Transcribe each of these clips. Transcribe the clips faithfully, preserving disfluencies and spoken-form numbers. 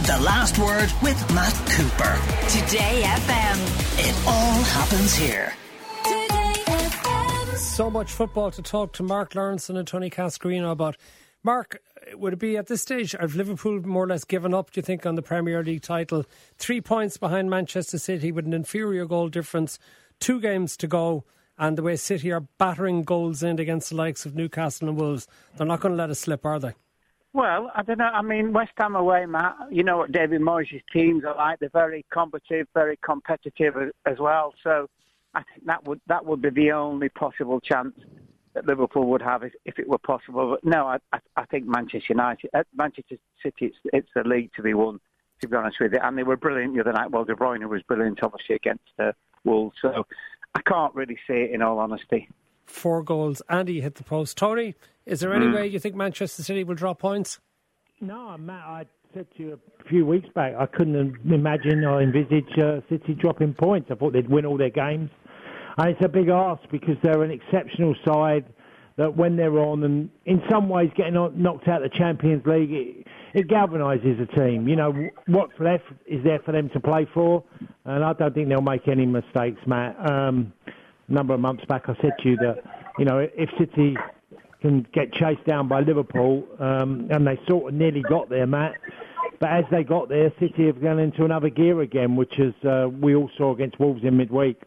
The Last Word with Matt Cooper. Today F M. It all happens here. Today F M. So much football to talk to Mark Lawrence and Tony Cascarino about. Mark, would it be at this stage, have Liverpool more or less given up, do you think, on the Premier League title? Three points behind Manchester City with an inferior goal difference, two games to go, and the way City are battering goals in against the likes of Newcastle and Wolves, they're not going to let us slip, are they? Well, I don't know. I mean, West Ham away, Matt, you know what David Moyes' teams are like. They're very combative, very competitive as well. So I think that would that would be the only possible chance that Liverpool would have if, if it were possible. But no, I, I, I think Manchester United, uh, Manchester City, it's, it's the league to be won, to be honest with you. And they were brilliant the other night. Well, De Bruyne was brilliant, obviously, against uh, Wolves. So I can't really see it, in all honesty. Four goals. Andy hit the post. Tony, is there any mm. way you think Manchester City will drop points? No, Matt, I said to you a few weeks back, I couldn't imagine or envisage uh, City dropping points. I thought they'd win all their games. And it's a big ask because they're an exceptional side that when they're on, and in some ways getting knocked out of the Champions League, it, it galvanises a team. You know, what's left is there for them to play for, and I don't think they'll make any mistakes, Matt. Um, a number of months back I said to you that, you know, if City can get chased down by Liverpool, um, and they sort of nearly got there, Matt, but as they got there, City have gone into another gear again, which is uh, we all saw against Wolves in midweek.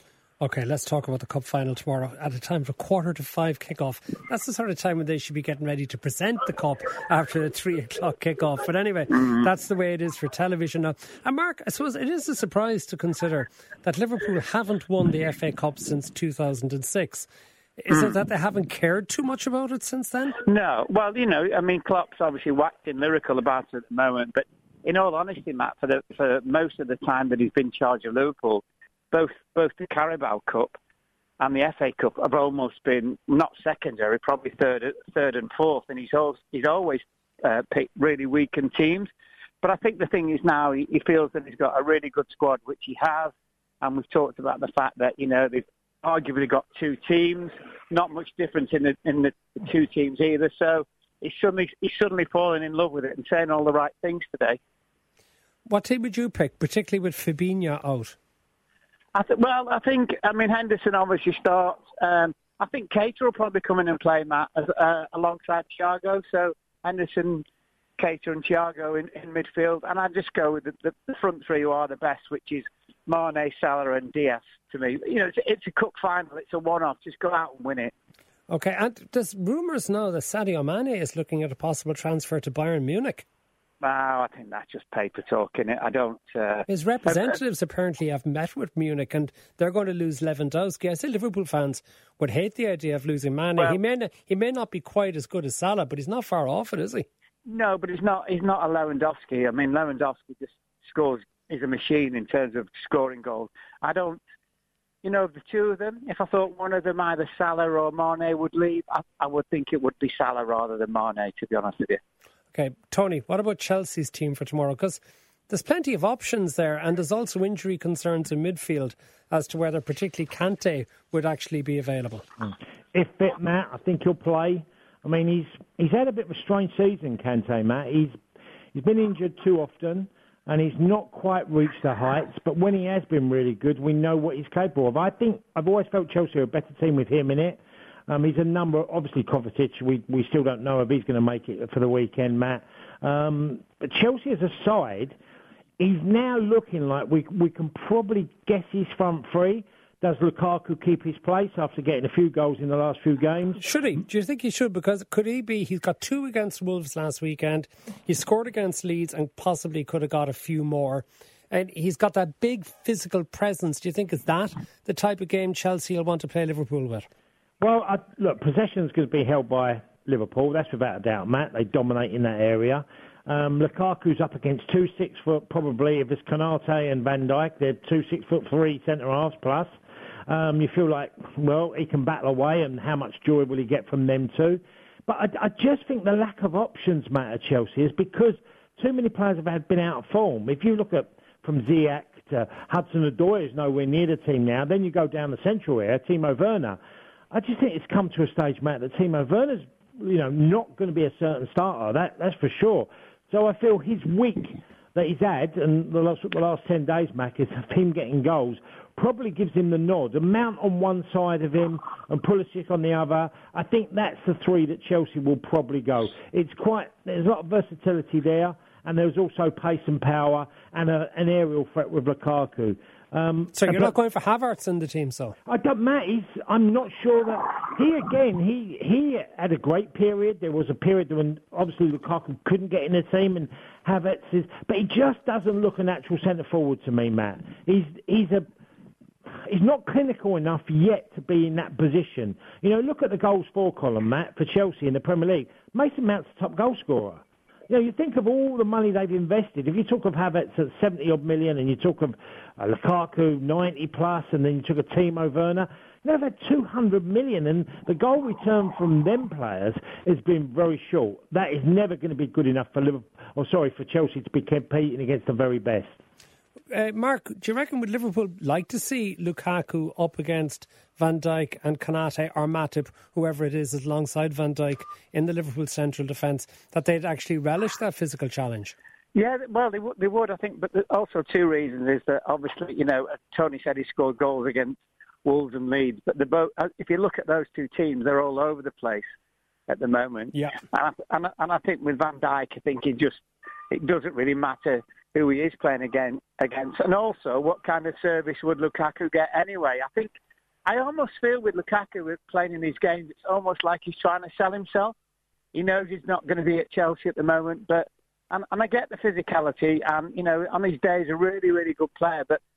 OK, let's talk about the Cup final tomorrow at a time for quarter to five kickoff. That's the sort of time when they should be getting ready to present the Cup after the three o'clock kickoff. But anyway, that's the way it is for television now. And Mark, I suppose it is a surprise to consider that Liverpool haven't won the F A Cup since two thousand six. Is it that they haven't cared too much about it since then? No. Well, you know, I mean, Klopp's obviously waxing lyrical about it at the moment. But in all honesty, Matt, for, the, for most of the time that he's been in charge of Liverpool, Both both the Carabao Cup and the F A Cup have almost been not secondary, probably third, third and fourth, and he's always, he's always uh, picked really weakened teams. But I think the thing is now he, he feels that he's got a really good squad, which he has, and we've talked about the fact that you know they've arguably got two teams, not much difference in the in the two teams either. So he's suddenly he's suddenly falling in love with it and saying all the right things today. What team would you pick, particularly with Fabinho out? I th- well, I think, I mean, Henderson obviously starts. Um, I think Keita will probably come in and play, Matt, as, uh, alongside Thiago. So Henderson, Keita and Thiago in, in midfield. And I'd just go with the, the, the front three who are the best, which is Mane, Salah and Diaz to me. You know, it's, it's a cup final. It's a one-off. Just go out and win it. OK, and there's rumours now that Sadio Mane is looking at a possible transfer to Bayern Munich. Oh, I think that's just paper talk, innit? I don't... Uh, His representatives uh, apparently have met with Munich and they're going to lose Lewandowski. I say Liverpool fans would hate the idea of losing Mane. Well, he may not, he may not be quite as good as Salah, but he's not far off it, is he? No, but he's not He's not a Lewandowski. I mean, Lewandowski just scores... He's a machine in terms of scoring goals. I don't... You know, the two of them, if I thought one of them, either Salah or Mane, would leave, I, I would think it would be Salah rather than Mane, to be honest with you. OK, Tony, what about Chelsea's team for tomorrow? Because there's plenty of options there and there's also injury concerns in midfield as to whether particularly Kante would actually be available. If fit, Matt, I think he'll play. I mean, he's he's had a bit of a strange season, Kante, Matt. He's He's been injured too often and he's not quite reached the heights. But when he has been really good, we know what he's capable of. I think I've always felt Chelsea are a better team with him in it. Um, he's a number, obviously Kovacic, we, we still don't know if he's going to make it for the weekend, Matt. Um, but Chelsea as a side, he's now looking like we we can probably guess his front three. Does Lukaku keep his place after getting a few goals in the last few games? Should he? Do you think he should? Because could he be, he's got two against Wolves last weekend, he scored against Leeds and possibly could have got a few more. And he's got that big physical presence. Do you think is that the type of game Chelsea will want to play Liverpool with? Well, I, look, possession's going to be held by Liverpool. That's without a doubt, Matt. They dominate in that area. Um, Lukaku's up against two six-foot, probably, if it's Konate and Van Dijk. They're two six-foot-three centre-halves plus. Um, you feel like, well, he can battle away, and how much joy will he get from them too? But I, I just think the lack of options, Matt, at Chelsea is because too many players have had, been out of form. If you look at from Ziyech to Hudson-Odoi is nowhere near the team now. Then you go down the central area, Timo Werner. I just think it's come to a stage, Matt, that Timo Werner's, you know, not going to be a certain starter. That that's for sure. So I feel his weak that he's had, and the last, the last ten days, Mac, is of him getting goals, probably gives him the nod. A Mount on one side of him and Pulisic on the other. I think that's the three that Chelsea will probably go. It's quite, there's a lot of versatility there, and there's also pace and power and a, an aerial threat with Lukaku. Um, so you're but, not going for Havertz in the team, so? I don't, Matt, he's, I'm not sure that... He, again, he, he had a great period. There was a period when, obviously, Lukaku couldn't get in the team, and Havertz is... But he just doesn't look a natural centre-forward to me, Matt. He's he's a... He's not clinical enough yet to be in that position. You know, look at the goals for column, Matt, for Chelsea in the Premier League. Mason Mount's the top goal scorer. You know, you think of all the money they've invested. If you talk of Havertz at seventy odd million, and you talk of uh, Lukaku ninety plus, and then you took a Timo Werner, you know, they've had two hundred million, and the goal return from them players has been very short. That is never going to be good enough for Liverpool, or sorry, for Chelsea to be competing against the very best. Uh, Mark, do you reckon would Liverpool like to see Lukaku up against Van Dijk and Konate or Matip, whoever it is, alongside Van Dijk in the Liverpool central defence, that they'd actually relish that physical challenge? Yeah, well, they, w- they would, I think, but there's also two reasons. Is that obviously, you know, Tony said he scored goals against Wolves and Leeds, but the both, if you look at those two teams, they're all over the place at the moment. Yeah, and I, and, and I think with Van Dijk, I think he just it doesn't really matter who he is playing again, against. And also, what kind of service would Lukaku get anyway? I think, I almost feel with Lukaku with playing in these games, it's almost like he's trying to sell himself. He knows he's not going to be at Chelsea at the moment, but and, and I get the physicality, and, you know, on his days, a really, really good player, but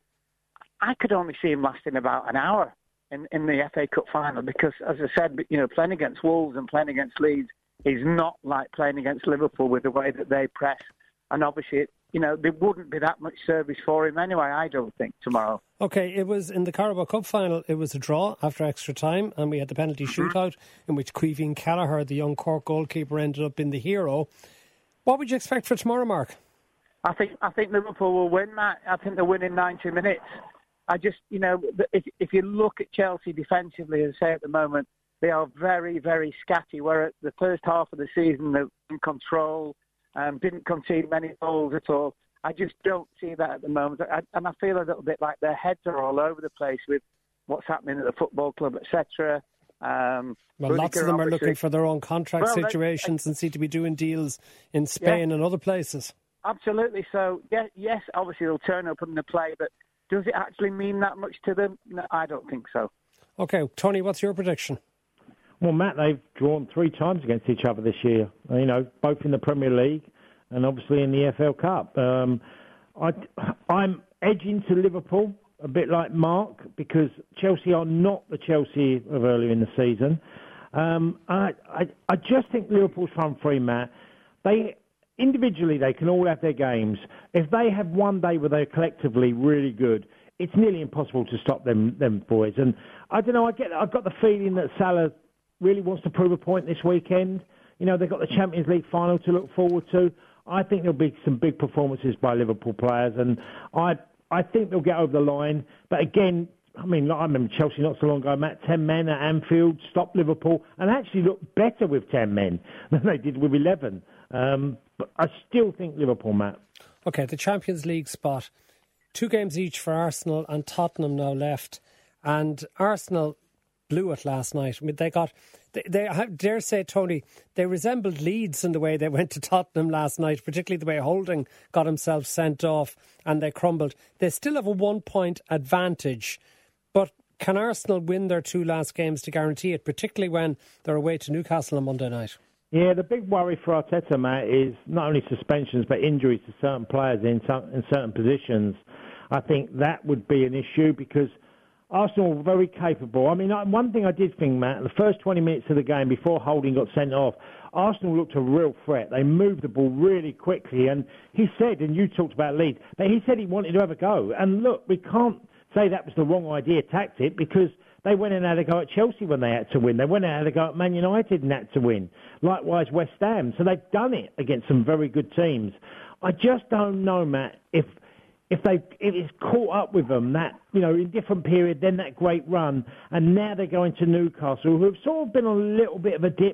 I could only see him lasting about an hour in, in the F A Cup final because, as I said, you know, playing against Wolves and playing against Leeds is not like playing against Liverpool with the way that they press. And obviously, you know, there wouldn't be that much service for him anyway, I don't think, tomorrow. OK, it was in the Carabao Cup final, it was a draw after extra time, and we had the penalty Mm-hmm. shootout in which Caoimhín Kelleher, the young Cork goalkeeper, ended up being the hero. What would you expect for tomorrow, Mark? I think I think Liverpool will win, Matt. I think they'll win in ninety minutes. I just, you know, if, if you look at Chelsea defensively, as I say at the moment, they are very, very scatty, where at the first half of the season they're in control, Um, didn't concede many goals at all. I just don't see that at the moment. I, and I feel a little bit like their heads are all over the place with what's happening at the football club, et cetera. Um, well, lots of them are looking for their own contract well, situations they, and seem to be doing deals in Spain yeah, and other places. Absolutely. So, yeah, yes, obviously they'll turn up and they'll play, but does it actually mean that much to them? No, I don't think so. OK, Tony, what's your prediction? Well, Matt, they've drawn three times against each other this year, you know, both in the Premier League and obviously in the F L Cup. Um, I, I'm edging to Liverpool, a bit like Mark, because Chelsea are not the Chelsea of earlier in the season. Um, I, I, I just think Liverpool's front three, Matt, they individually they can all have their games. If they have one day where they're collectively really good, it's nearly impossible to stop them, them boys. And I don't know, I get, I've got the feeling that Salah really wants to prove a point this weekend. You know, they've got the Champions League final to look forward to. I think there'll be some big performances by Liverpool players, and I I think they'll get over the line. But again, I mean, I remember Chelsea not so long ago, Matt, ten men at Anfield, stopped Liverpool, and actually looked better with ten men than they did with eleven. Um, but I still think Liverpool, Matt. OK, the Champions League spot. Two games each for Arsenal and Tottenham now left. And Arsenal blew it last night. I mean, they got, they, they I dare say, Tony, they resembled Leeds in the way they went to Tottenham last night, particularly the way Holding got himself sent off and they crumbled. They still have a one-point advantage, but can Arsenal win their two last games to guarantee it, particularly when they're away to Newcastle on Monday night? Yeah, the big worry for Arteta, Matt, is not only suspensions but injuries to certain players in, in certain positions. I think that would be an issue because Arsenal were very capable. I mean, one thing I did think, Matt, the first twenty minutes of the game before Holding got sent off, Arsenal looked a real threat. They moved the ball really quickly, and he said, and you talked about Leeds, but he said he wanted to have a go. And look, we can't say that was the wrong idea tactic because they went and had a go at Chelsea when they had to win. They went and had a go at Man United and had to win. Likewise, West Ham. So they've done it against some very good teams. I just don't know, Matt, if if they if it's caught up with them, that, you know, in different period, then that great run, and now they're going to Newcastle, who have sort of been on a little bit of a dip,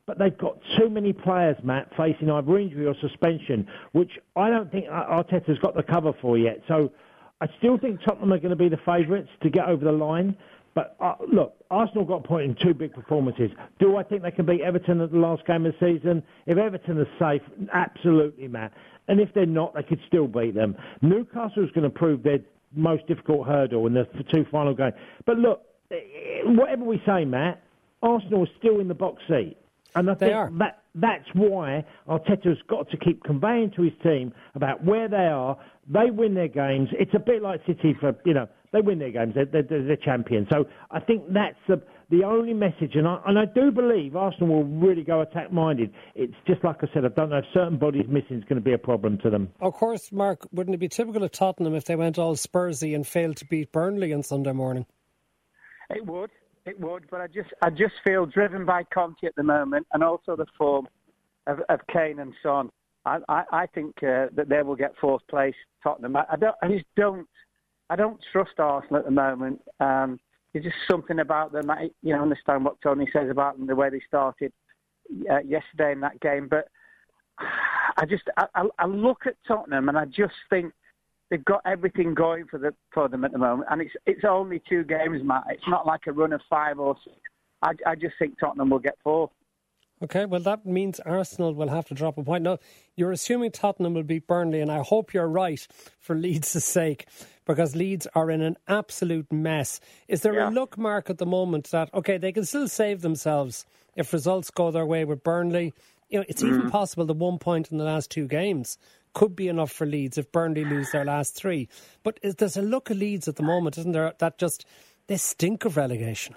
but they've got too many players, Matt, facing either injury or suspension, which I don't think Arteta's got the cover for yet. So I still think Tottenham are going to be the favourites to get over the line. But, uh, look, Arsenal got a point in two big performances. Do I think they can beat Everton at the last game of the season? If Everton are safe, absolutely, Matt. And if they're not, they could still beat them. Newcastle's going to prove their most difficult hurdle in the two final games. But, look, whatever we say, Matt, Arsenal is still in the box seat. And I They think are. that that's why Arteta's got to keep conveying to his team about where they are. They win their games. It's a bit like City for, you know, they win their games. They're, they're, they're champions. So I think that's the the only message. And I, and I do believe Arsenal will really go attack-minded. It's just like I said, I don't know if certain bodies missing is going to be a problem to them. Of course, Mark, wouldn't it be typical of Tottenham if they went all Spursy and failed to beat Burnley on Sunday morning? It would, it would, but I just, I just feel driven by Conte at the moment, and also the form of, of Kane and Son. I, I, I think uh, that they will get fourth place. Tottenham. I, I don't, I just don't, I don't trust Arsenal at the moment. Um, there's just something about them. I, you know, understand what Tony says about them, the way they started uh, yesterday in that game, but I just, I, I, I look at Tottenham and I just think they've got everything going for the for them at the moment, and it's it's only two games, Matt. It's not like a run of five or six. I, I just think Tottenham will get four. Okay, well, that means Arsenal will have to drop a point. Now, you're assuming Tottenham will beat Burnley, and I hope you're right for Leeds' sake, because Leeds are in an absolute mess. Is there Yeah. a look, Mark, at the moment that, okay, they can still save themselves if results go their way with Burnley? You know, it's mm. even possible that one point in the last two games could be enough for Leeds if Burnley lose their last three. But is, there's a look at Leeds at the moment, isn't there, that just, they stink of relegation?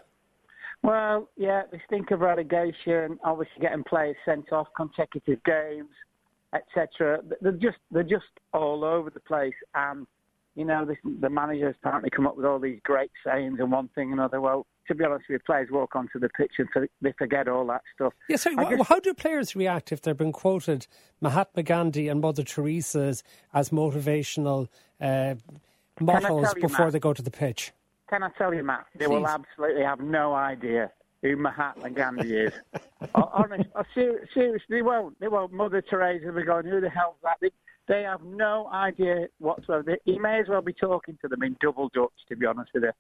Well, yeah, they stink of relegation, obviously getting players sent off, consecutive games, et cetera. They're just they're just all over the place, and you know this, the manager has apparently come up with all these great sayings and one thing and another. Well, to be honest with you, players walk onto the pitch and they forget all that stuff. Yeah, so I wh- just, how do players react if they've been quoted Mahatma Gandhi and Mother Teresa as, as motivational uh, mottos you, before Matt? they go to the pitch? Can I tell you, Matt, they Please. will absolutely have no idea who Mahatma Gandhi is. Honest, ser- seriously, they won't. They won't. Mother Teresa will be going, who the hell's that? They, they have no idea whatsoever. They, he may as well be talking to them in double Dutch, to be honest with you.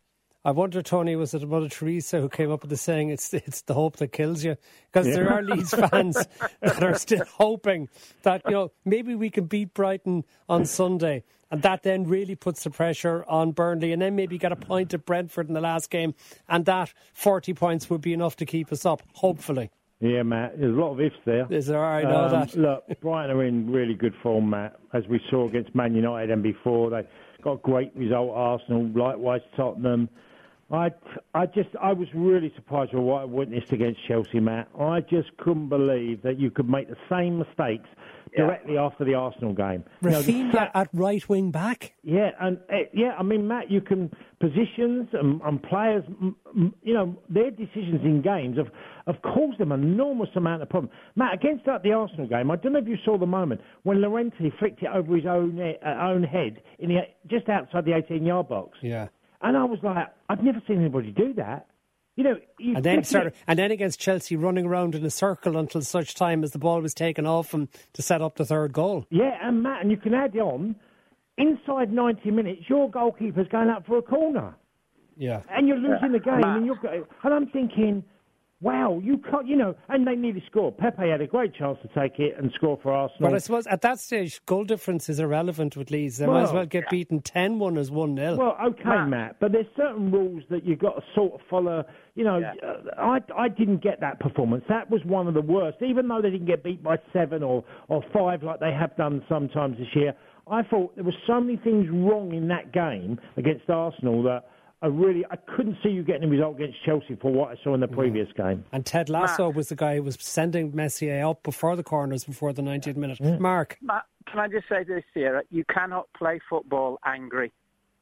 I wonder, Tony, was it Mother Teresa who came up with the saying, it's it's the hope that kills you? Because yeah. there are Leeds fans that are still hoping that, you know, maybe we can beat Brighton on Sunday, and that then really puts the pressure on Burnley, and then maybe get a point at Brentford in the last game, and that forty points would be enough to keep us up, hopefully. Yeah, Matt, there's a lot of ifs there. Is there? I know um, that. Look, Brighton are in really good form, Matt, as we saw against Man United and before. They got a great result, Arsenal, likewise Tottenham. I, I just, I was really surprised with what I witnessed against Chelsea, Matt. I just couldn't believe that you could make the same mistakes directly yeah. after the Arsenal game. Rafinha you know, at right wing back? Yeah, and uh, yeah, I mean, Matt, you can, positions and, and players, m- you know, their decisions in games have, have caused them an enormous amount of problem. Matt, against uh, the Arsenal game, I don't know if you saw the moment when Llorente flicked it over his own, uh, own head in the, just outside the eighteen-yard box. Yeah. And I was like, I've never seen anybody do that. You know, you and then sort of, and then against Chelsea, running around in a circle until such time as the ball was taken off him to set up the third goal. Yeah, and Matt, and you can add on, inside ninety minutes, your goalkeeper's going up for a corner. Yeah. And you're losing yeah. the game, Matt. and you're and I'm thinking, wow, you can't, you know, and they nearly scored. Pepe had a great chance to take it and score for Arsenal. But I suppose at that stage, goal difference is irrelevant with Leeds. They well, might as well get beaten ten one as one nil. Well, okay, Matt. Matt, but there's certain rules that you've got to sort of follow. You know, yeah. uh, I, I didn't get that performance. That was one of the worst. Even though they didn't get beat by seven or, or five like they have done sometimes this year, I thought there were so many things wrong in that game against Arsenal that I really, I couldn't see you getting a result against Chelsea for what I saw in the previous yeah. game. And Ted Lasso Matt. was the guy who was sending Messier up before the corners before the ninetieth minute. Yeah. Mark. Matt, can I just say this here? You cannot play football angry.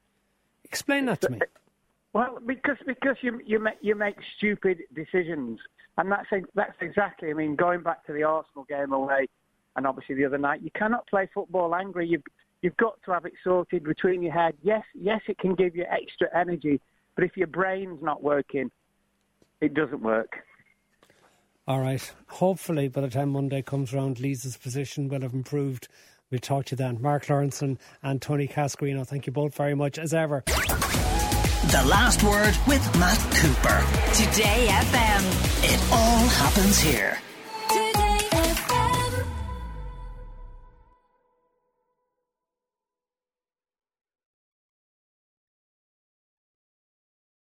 Explain that to me. Well, because because you you make you make stupid decisions, and that's that's exactly. I mean, going back to the Arsenal game away, and obviously the other night, you cannot play football angry. You You've got to have it sorted between your head. Yes, yes, it can give you extra energy, but if your brain's not working, it doesn't work. All right. Hopefully, by the time Monday comes round, Leeds' position will have improved. We'll talk to you then. Mark Lawrenson and Tony Cascarino, thank you both very much, as ever. The Last Word with Matt Cooper. Today F M. It all happens here.